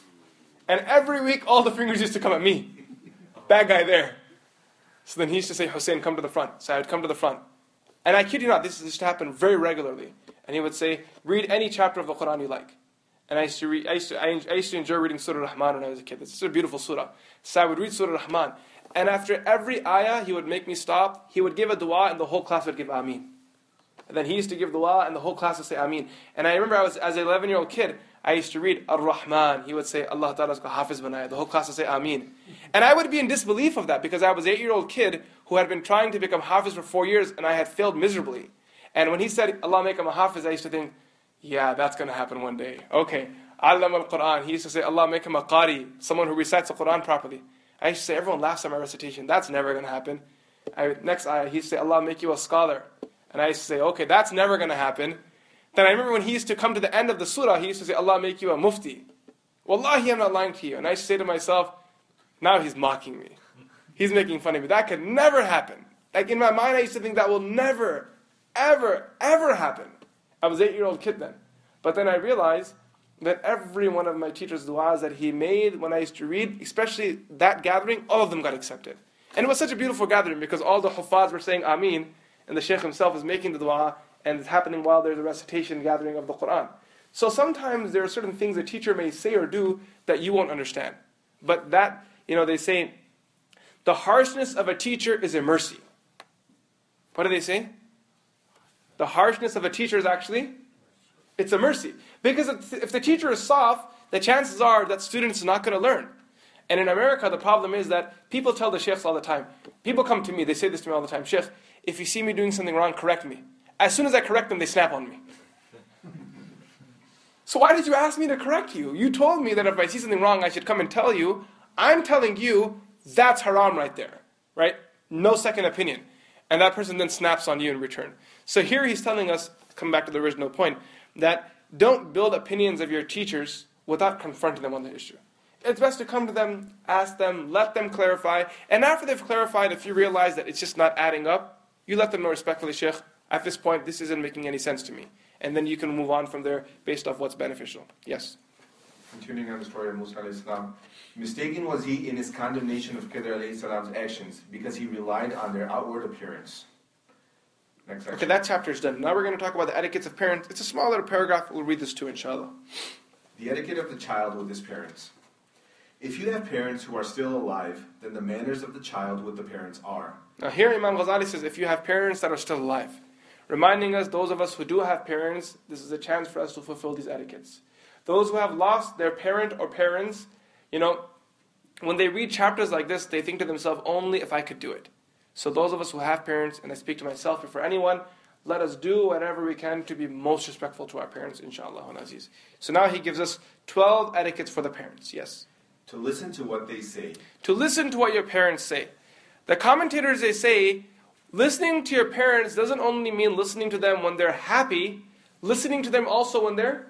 [SPEAKER 2] And every week, all the fingers used to come at me. Bad guy there. So then he used to say, Hussein, come to the front. So I would come to the front. And I kid you not, this used to happen very regularly. And he would say, read any chapter of the Quran you like. And I used to read, I used to, I used to enjoy reading Surah Rahman when I was a kid. It's a beautiful surah. So I would read Surah Rahman. And after every ayah, he would make me stop. He would give a dua and the whole class would give Ameen. And then he used to give dua and the whole class would say Ameen. And I remember I was, as an eleven-year-old kid, I used to read Ar-Rahman. He would say, Allah Ta'ala's ko Hafiz banaya. The whole class would say Ameen. And I would be in disbelief of that because I was an eight-year-old kid who had been trying to become Hafiz for four years and I had failed miserably. And when he said, Allah make him a Hafiz, I used to think, yeah, that's going to happen one day. Okay. Allam al-Quran. He used to say, Allah make him a Qari, someone who recites the Quran properly. I used to say, everyone laughs at my recitation. That's never going to happen. I, next ayah, he used to say, Allah make you a scholar. And I used to say, okay, that's never going to happen. Then I remember when he used to come to the end of the surah, he used to say, Allah make you a mufti. Wallahi, I'm not lying to you. And I used to say to myself, now he's mocking me. He's making fun of me. That could never happen. Like in my mind, I used to think that will never, ever, ever happen. I was an eight-year-old kid then. But then I realized that every one of my teacher's du'as that he made when I used to read, especially that gathering, all of them got accepted. And it was such a beautiful gathering because all the huffaz were saying Ameen, and the Shaykh himself is making the du'a, and it's happening while there's a recitation gathering of the Quran. So sometimes there are certain things a teacher may say or do that you won't understand. But that, you know, they say, the harshness of a teacher is a mercy. What do they say? The harshness of a teacher is actually, it's a mercy. Because if the teacher is soft, the chances are that students are not going to learn. And in America, the problem is that people tell the sheikhs all the time. People come to me, they say this to me all the time. Sheikh, if you see me doing something wrong, correct me. As soon as I correct them, they snap on me. So why did you ask me to correct you? You told me that if I see something wrong, I should come and tell you. I'm telling you, that's haram right there. Right? No second opinion. And that person then snaps on you in return. So here he's telling us, come back to the original point, that don't build opinions of your teachers without confronting them on the issue. It's best to come to them, ask them, let them clarify. And after they've clarified, if you realize that it's just not adding up, you let them know respectfully, Sheikh, at this point, this isn't making any sense to me. And then you can move on from there based off what's beneficial. Yes?
[SPEAKER 3] Continuing on the story of Musa alayhi salam. Mistaken was he in his condemnation of Khidr alayhi salam's actions because he relied on their outward appearance. Next section.
[SPEAKER 2] Okay, that chapter is done. Now we're going to talk about the etiquettes of parents. It's a small little paragraph. We'll read this too, inshallah.
[SPEAKER 3] The etiquette of the child with his parents. If you have parents who are still alive, then the manners of the child with the parents are.
[SPEAKER 2] Now here Imam Ghazali says, if you have parents that are still alive, reminding us, those of us who do have parents, this is a chance for us to fulfill these etiquettes. Those who have lost their parent or parents, you know, when they read chapters like this, they think to themselves, only if I could do it. So those of us who have parents, and I speak to myself before anyone, let us do whatever we can to be most respectful to our parents, inshallah and aziz. So now he gives us twelve etiquettes for the parents. Yes?
[SPEAKER 3] To listen to what they say.
[SPEAKER 2] To listen to what your parents say. The commentators, they say, listening to your parents doesn't only mean listening to them when they're happy, listening to them also when they're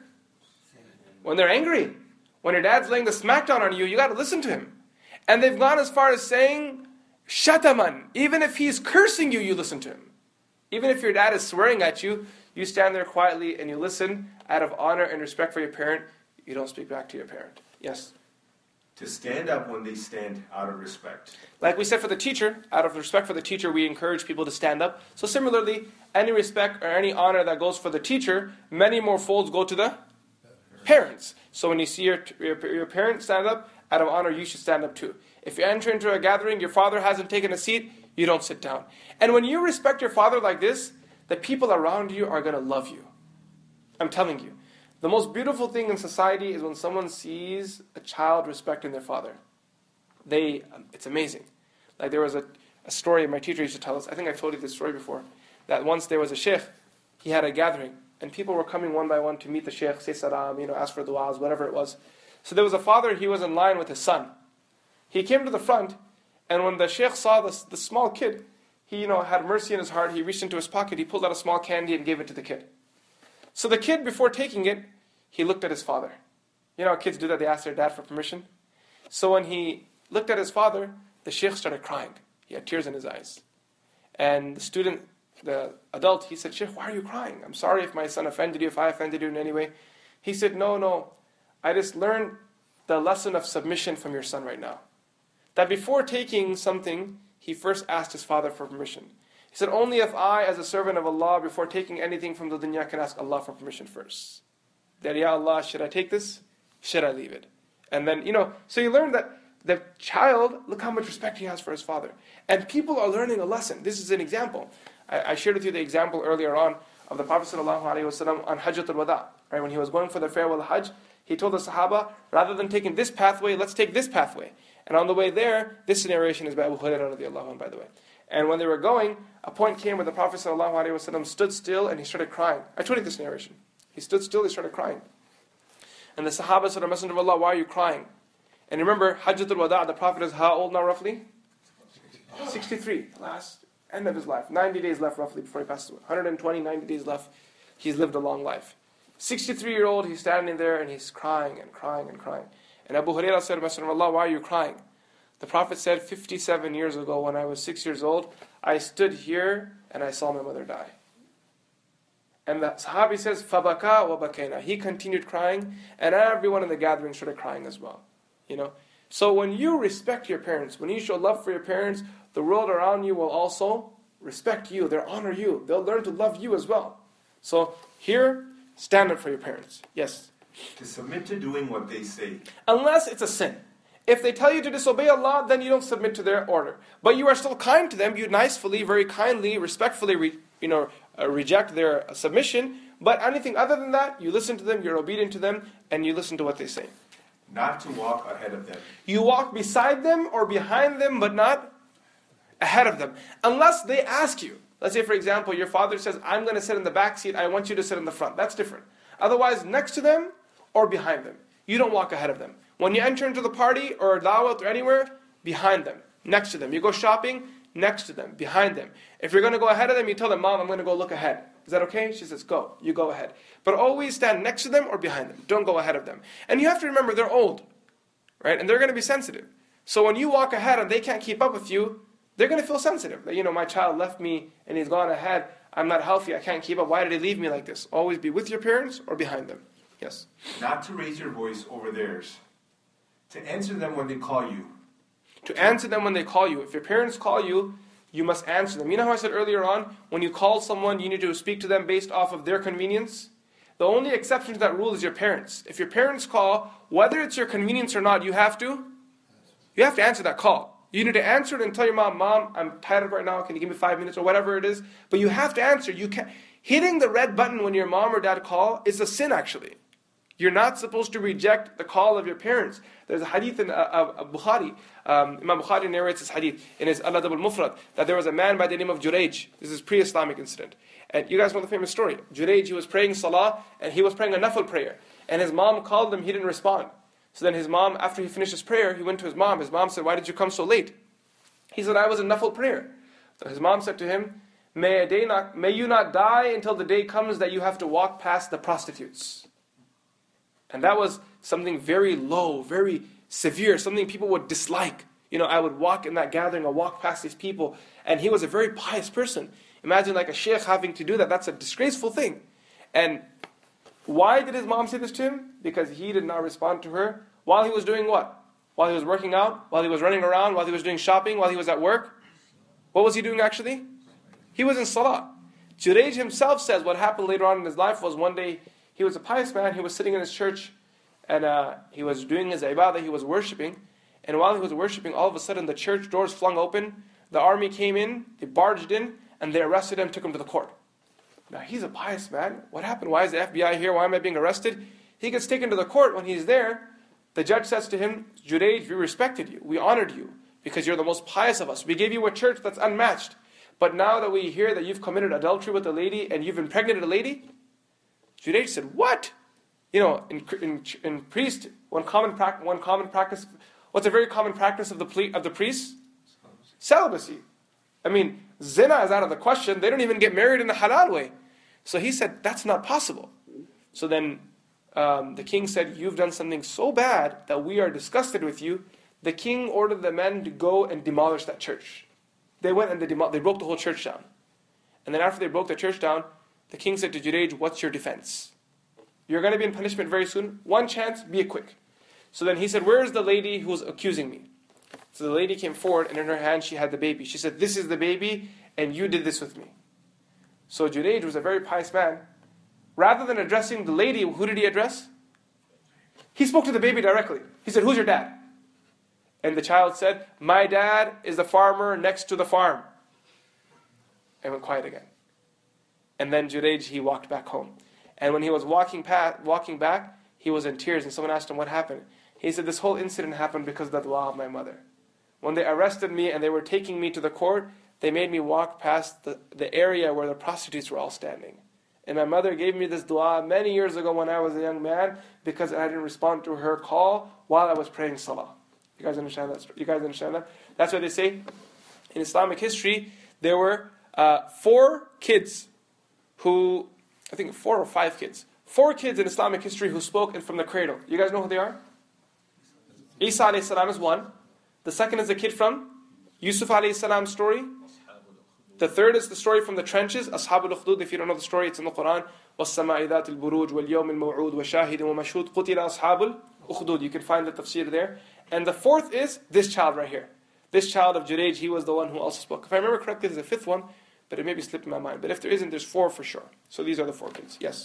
[SPEAKER 2] when they're angry. When your dad's laying the smackdown on you, you got to listen to him. And they've gone as far as saying, shataman. Even if he's cursing you, you listen to him. Even if your dad is swearing at you, you stand there quietly and you listen out of honor and respect for your parent. You don't speak back to your parent. Yes?
[SPEAKER 3] To stand up when they stand out of respect.
[SPEAKER 2] Like we said for the teacher, out of respect for the teacher, we encourage people to stand up. So similarly, any respect or any honor that goes for the teacher, many more folds go to the parents. So when you see your, your, your parents stand up, out of honor, you should stand up too. If you enter into a gathering, your father hasn't taken a seat, you don't sit down. And when you respect your father like this, the people around you are going to love you. I'm telling you. The most beautiful thing in society is when someone sees a child respecting their father. they, um, it's amazing. Like there was a, a story my teacher used to tell us, I think I've told you this story before, that once there was a sheikh, he had a gathering, and people were coming one by one to meet the sheikh, say salam, you know, ask for du'as, whatever it was. So there was a father, he was in line with his son. He came to the front, and when the sheikh saw this, the small kid, he, you know, had mercy in his heart, he reached into his pocket, he pulled out a small candy and gave it to the kid. So the kid, before taking it, he looked at his father. You know how kids do that, they ask their dad for permission? So when he looked at his father, the sheikh started crying. He had tears in his eyes. And the student, the adult, he said, "Sheikh, why are you crying? I'm sorry if my son offended you, if I offended you in any way." He said, no, no, I just learned the lesson of submission from your son right now. That before taking something, he first asked his father for permission. He said, only if I, as a servant of Allah, before taking anything from the dunya, can ask Allah for permission first. That, Ya Allah, should I take this? Should I leave it? And then, you know, so you learn that the child, look how much respect he has for his father. And people are learning a lesson. This is an example. I, I shared with you the example earlier on of the Prophet ﷺ on Hajjatul Wada. Right? When he was going for the farewell Hajj, he told the Sahaba, rather than taking this pathway, let's take this pathway. And on the way there, this narration is by Abu Hurairah radiallahu anhu, by the way. And when they were going, a point came where the Prophet ﷺ stood still and he started crying. I told you this narration. He stood still, he started crying. And the Sahaba said, "O Messenger of Allah, why are you crying?" And remember, Hajjatul Wada, the Prophet is how old now roughly? sixty-three, last end of his life. ninety days left roughly before he passes away. one hundred twenty, ninety days left. He's lived a long life. sixty-three-year-old, he's standing there and he's crying and crying and crying. And Abu Hurairah said, "Messenger of Allah, why are you crying?" The Prophet said, fifty-seven years ago when I was six years old, I stood here and I saw my mother die. And the Sahabi says, فَبَكَى وَبَكَيْنَا. He continued crying, and everyone in the gathering started crying as well. You know, so when you respect your parents, when you show love for your parents, the world around you will also respect you. They'll honor you. They'll learn to love you as well. So here, stand up for your parents. Yes.
[SPEAKER 3] To submit to doing what they say.
[SPEAKER 2] Unless it's a sin. If they tell you to disobey Allah, then you don't submit to their order. But you are still kind to them. You nicely, very kindly, respectfully, re, you know, uh, reject their uh, submission. But anything other than that, you listen to them, you're obedient to them, and you listen to what they say.
[SPEAKER 3] Not to walk ahead of them.
[SPEAKER 2] You walk beside them or behind them, but not ahead of them. Unless they ask you. Let's say, for example, your father says, "I'm going to sit in the back seat, I want you to sit in the front." That's different. Otherwise, next to them or behind them. You don't walk ahead of them. When you enter into the party or da'wat or anywhere, behind them, next to them. You go shopping, next to them, behind them. If you're going to go ahead of them, you tell them, "Mom, I'm going to go look ahead." Is that okay? She says, "Go." You go ahead. But always stand next to them or behind them. Don't go ahead of them. And you have to remember, they're old, right? And they're going to be sensitive. So when you walk ahead and they can't keep up with you, they're going to feel sensitive. That, you know, my child left me and he's gone ahead. I'm not healthy. I can't keep up. Why did he leave me like this? Always be with your parents or behind them. Yes.
[SPEAKER 3] Not to raise your voice over theirs. To answer them when they call you.
[SPEAKER 2] To answer them when they call you. If your parents call you, you must answer them. You know how I said earlier on, when you call someone, you need to speak to them based off of their convenience? The only exception to that rule is your parents. If your parents call, whether it's your convenience or not, you have to, you have to answer that call. You need to answer it and tell your mom, "Mom, I'm tired right now, can you give me five minutes?" or whatever it is. But you have to answer. You can't. Hitting the red button when your mom or dad call is a sin actually. You're not supposed to reject the call of your parents. There's a hadith in uh, uh, Bukhari. Um, Imam Bukhari narrates this hadith in his Al-Adab al-Mufrad that there was a man by the name of Jurayj. This is pre-Islamic incident. And you guys know the famous story. Jurayj, he was praying salah and he was praying a nafil prayer. And his mom called him, he didn't respond. So then his mom, after he finished his prayer, he went to his mom. His mom said, "Why did you come so late?" He said, "I was in nafil prayer." So his mom said to him, may, a day not, may you not die until the day comes that you have to walk past the prostitutes. And that was something very low, very severe, something people would dislike. You know, I would walk in that gathering, I'd walk past these people, and he was a very pious person. Imagine like a sheikh having to do that. That's a disgraceful thing. And why did his mom say this to him? Because he did not respond to her while he was doing what? While he was working out, while he was running around, while he was doing shopping, while he was at work. What was he doing actually? He was in salah. Jurayj himself says what happened later on in his life was one day, he was a pious man, he was sitting in his church, and uh, he was doing his ibadah, he was worshipping, and while he was worshipping, all of a sudden the church doors flung open, the army came in, they barged in, and they arrested him, took him to the court. Now he's a pious man, what happened? Why is the F B I here? Why am I being arrested? He gets taken to the court. When he's there, The judge says to him, Jurayj, we respected you, we honored you, because you're the most pious of us. We gave you a church that's unmatched. But now that we hear that you've committed adultery with a lady and you've impregnated a lady, Jurayj said, what? You know, in in, in priest, one common practice, one common practice, what's a very common practice of the ple- of the priests? Celibacy. I mean, zina is out of the question. They don't even get married in the halal way. So he said, that's not possible. So then um, the king said, you've done something so bad that we are disgusted with you. The king ordered the men to go and demolish that church. They went and they, demo- they broke the whole church down. And then after they broke the church down, the king said to Jurayj, what's your defense? You're going to be in punishment very soon. One chance, be quick. So then he said, where is the lady who's accusing me? So the lady came forward, and in her hand she had the baby. She said, this is the baby, and you did this with me. So Jurayj was a very pious man. Rather than addressing the lady, who did he address? He spoke to the baby directly. He said, who's your dad? And the child said, my dad is the farmer next to the farm. And went quiet again. And then Jurayj, he walked back home. And when he was walking past, walking back, he was in tears, and someone asked him what happened. He said, this whole incident happened because of the dua of my mother. When they arrested me and they were taking me to the court, they made me walk past the, the area where the prostitutes were all standing. And my mother gave me this dua many years ago when I was a young man, because I didn't respond to her call while I was praying salah. You guys understand that? You guys understand that? That's why they say, in Islamic history, there were uh, four kids who, I think four or five kids, four kids in Islamic history who spoke from the cradle. You guys know who they are? Isa alayhi salam is one. The second is a kid from Yusuf alayhi salam's story. The third is the story from the trenches, Ashabul Ukhdud. If you don't know the story, it's in the Quran. وَالسَّمَاءِ ذَاتِ الْبُرُوجِ وَالْيَوْمِ الْمَوْعُودِ وَشَاهِدٍ وَمَشْهُودٍ قُتِلَ أَصْحَابُ الْأُخْدُودِ. You can find the tafsir there. And the fourth is this child right here. This child of Jurayj, he was the one who also spoke. If I remember correctly, there's a fifth one, but it may be slipping my mind. But if there isn't, there's four for sure. So these are the four kids. Yes.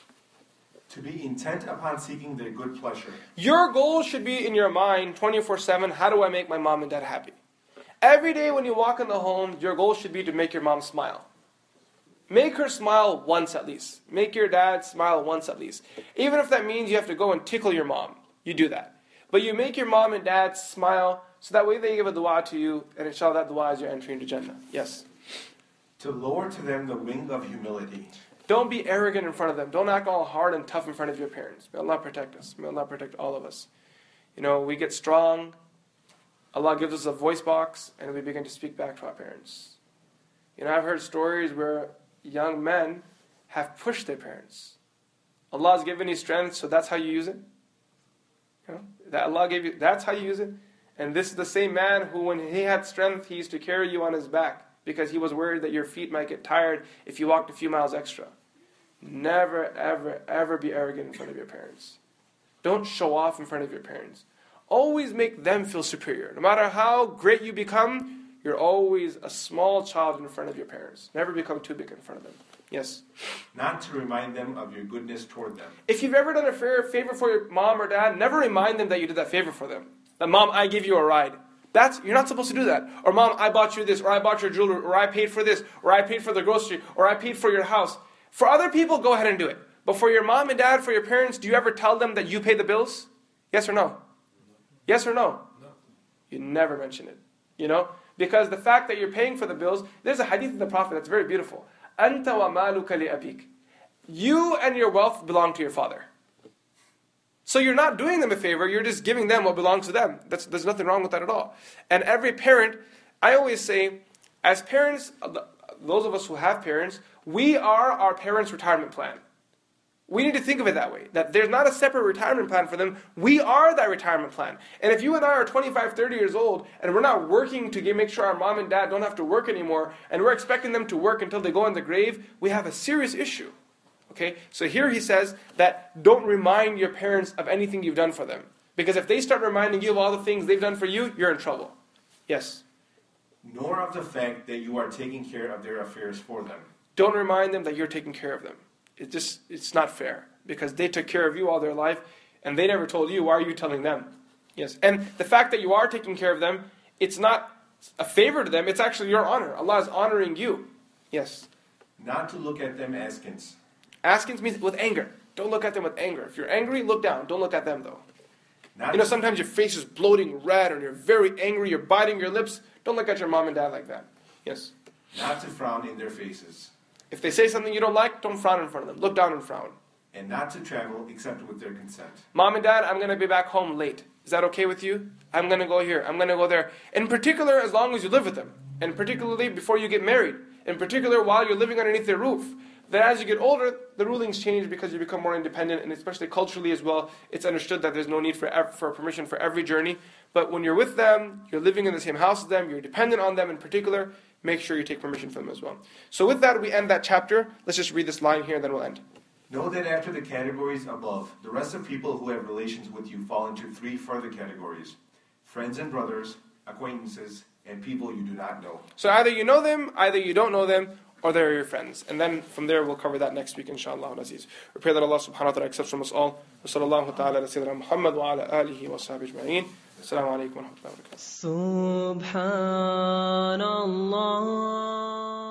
[SPEAKER 3] To be intent upon seeking their good pleasure.
[SPEAKER 2] Your goal should be in your mind twenty-four seven, how do I make my mom and dad happy? Every day when you walk in the home, your goal should be to make your mom smile. Make her smile once at least. Make your dad smile once at least. Even if that means you have to go and tickle your mom, you do that. But you make your mom and dad smile, so that way they give a dua to you, and inshallah that dua is your entry into Jannah. Yes?
[SPEAKER 3] To lower to them the wing of humility.
[SPEAKER 2] Don't be arrogant in front of them. Don't act all hard and tough in front of your parents. May Allah protect us. May Allah protect all of us. You know, we get strong. Allah gives us a voice box, and we begin to speak back to our parents. You know, I've heard stories where young men have pushed their parents. Allah has given you strength, so that's how you use it. You know, that Allah gave you, that's how you use it. And this is the same man who, when he had strength, he used to carry you on his back, because he was worried that your feet might get tired if you walked a few miles extra. Never, ever, ever be arrogant in front of your parents. Don't show off in front of your parents. Always make them feel superior. No matter how great you become, you're always a small child in front of your parents. Never become too big in front of them. Yes?
[SPEAKER 3] Not to remind them of your goodness toward them.
[SPEAKER 2] If you've ever done a favor for your mom or dad, never remind them that you did that favor for them. That, Mom, I gave you a ride. That's, you're not supposed to do that. Or, Mom, I bought you this, or I bought your jewelry, or I paid for this, or I paid for the grocery, or I paid for your house. For other people, go ahead and do it. But for your mom and dad, for your parents, do you ever tell them that you pay the bills? Yes or no? Yes or no? No. You never mention it. You know? Because the fact that you're paying for the bills, there's a hadith of the Prophet that's very beautiful. أَنْتَ وَمَالُكَ لِأَبِيكَ. You and your wealth belong to your father. So you're not doing them a favor, you're just giving them what belongs to them. That's, there's nothing wrong with that at all. And every parent, I always say, as parents, those of us who have parents, we are our parents' retirement plan. We need to think of it that way, that there's not a separate retirement plan for them. We are that retirement plan. And if you and I are twenty-five, thirty years old, and we're not working to get, make sure our mom and dad don't have to work anymore, and we're expecting them to work until they go in the grave, we have a serious issue. Okay, so here he says that don't remind your parents of anything you've done for them. Because if they start reminding you of all the things they've done for you, you're in trouble. Yes?
[SPEAKER 3] Nor of the fact that you are taking care of their affairs for them.
[SPEAKER 2] Don't remind them that you're taking care of them. It just, it's not fair. Because they took care of you all their life, and they never told you, why are you telling them? Yes. And the fact that you are taking care of them, it's not a favor to them, it's actually your honor. Allah is honoring you. Yes.
[SPEAKER 3] Not to look at them askance.
[SPEAKER 2] Askance means with anger. Don't look at them with anger. If you're angry, look down. Don't look at them though.
[SPEAKER 3] Not
[SPEAKER 2] You know, sometimes your face is bloating red, or you're very angry, you're biting your lips. Don't look at your mom and dad like that. Yes?
[SPEAKER 3] Not to frown in their faces.
[SPEAKER 2] If they say something you don't like, don't frown in front of them. Look down and frown.
[SPEAKER 3] And not to travel except with their consent.
[SPEAKER 2] Mom and dad, I'm going to be back home late. Is that okay with you? I'm going to go here. I'm going to go there. In particular, as long as you live with them. And particularly before you get married. In particular, while you're living underneath their roof. Then as you get older, the rulings change because you become more independent, and especially culturally as well, it's understood that there's no need for ev- for permission for every journey. But when you're with them, you're living in the same house as them, you're dependent on them in particular, make sure you take permission from them as well. So with that, we end that chapter. Let's just read this line here, and then we'll end.
[SPEAKER 3] Know that after the categories above, the rest of people who have relations with you fall into three further categories: friends and brothers, acquaintances, and people you do not know.
[SPEAKER 2] So either you know them, either you don't know them, or they're your friends. And then from there we'll cover that next week, inshallah aziz. We pray that Allah subhanahu wa ta'ala accepts from us all. Wa sallallahu ta'ala ala sayyidina Muhammad wa ala alihi wa sahbihi ajma'in. Assalamu alaikum wa rahmatullahi wa barakatuh.
[SPEAKER 4] Subhanallah.